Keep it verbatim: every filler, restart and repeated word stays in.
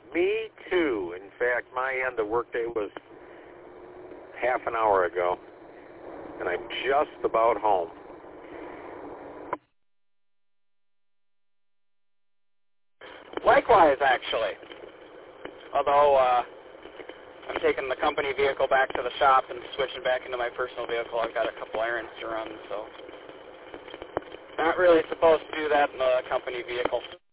Me too. In fact, my end of workday was half an hour ago, and I'm just about home. Likewise, actually. Although uh, I'm taking the company vehicle back to the shop and switching back into my personal vehicle, I've got a couple errands to run, so not really supposed to do that in the company vehicle.